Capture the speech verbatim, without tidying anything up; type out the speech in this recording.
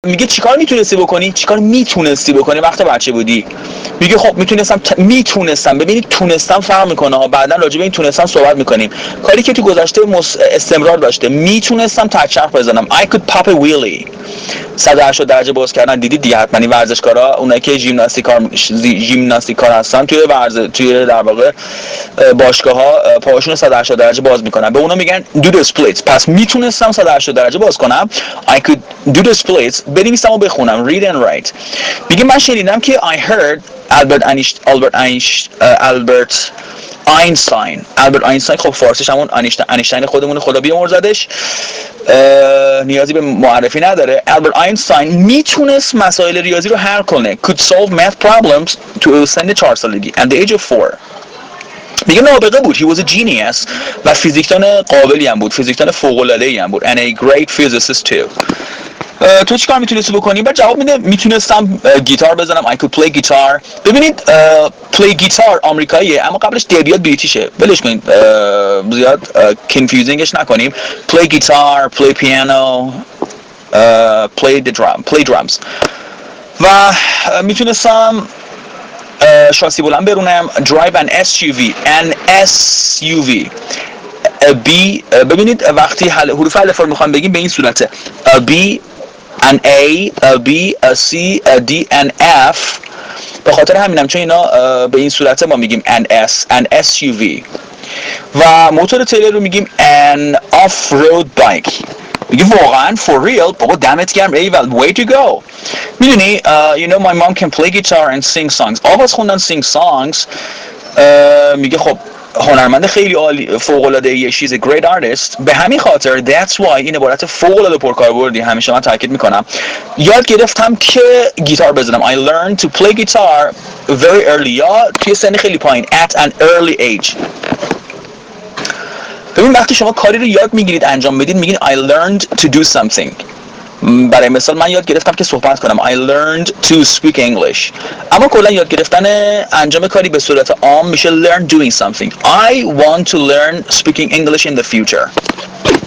میگه چیکار میتونستی بکنی؟ چیکار میتونستی بکنی وقتی بچه بودی؟ میگه خب میتونستم ت... میتونستم. ببینید تونستم فرق میکنه ها، بعدا راجع به این تونستم صحبت میکنیم. کاری که تو گذشته مس... استمرار داشته. میتونستم تچرخ بزنم. I could pop a wheelie. صد و هشتاد درجه باز کردن دیدید دیگه حتما این ورزشکارا، اونایی که ژیمناستیک کار ژیمناستیک کار هستن توی ورزش توی در واقع باشگاه‌ها پاهاشون رو صد و هشتاد درجه باز میکنن، به اونا میگن do the splits. پس میتونستم صد و هشتاد درجه باز کنم. I could do the splits. بنویسم و بخونم read and write. میگه من شنیدم که I heard Albert Einstein Albert Einstein Albert آینستاین آلبرت آینستاین خب فارسیش همون انیشتین خودمون خدا بیامرزدش، نیازی به معرفی نداره. آلبرت آینستاین میتونست مسائل ریاضی رو حل کنه. could solve math problems to سن چهار سالگی at the age of four. میگه نابغه بود. he was a genius و فیزیکدان قابلی هم بود، فیزیکدان فوق العاده ای هم بود and a great physicist too. تو چیکار میتونستی بکنی؟ بعد جواب میده میتونستم گیتار بزنم. I could play guitar. ببینید play guitar آمریکاییه اما قبلش دیبیات بریتیشه، ولش کنید زیاد confusingش نکنیم. play guitar, play piano, play the drum, play drums. و میتونستم شاسی بلند برونم. drive an اس یو وی an اس یو وی. B ببینید وقتی حروف الف رو میخوام بگیم به این صورته B an A, a B, a C, a D, an F. به خاطر همینم چون اینا به این صورته ما میگیم an S, an اس یو وی. و موتور تریلر رو میگیم an off-road bike. میگه واقعا for real بابا دمت گرم ایول way to go. میدونی uh, you know my mom can play guitar and sing songs. آواز خوندن sing songs. uh, میگه خب هنرمند خیلی عالی فوق العاده ای. she's a great artist. به همین خاطر that's why این عبارت فوق العاده پرکاربردی همیشه من تاکید میکنم. یاد گرفتم که گیتار بزنم. I learned to play guitar very early. یا توی سن خیلی پایین at an early age. ببین وقتی شما کاری رو یاد میگیرید انجام بدید میگین I learned to do something. برای مثال من یاد گرفتم که صحبت کنم. I learned to speak English. اما کلا یاد گرفتن انجام کاری به صورت عام میشه learn doing something. I want to learn speaking English in the future.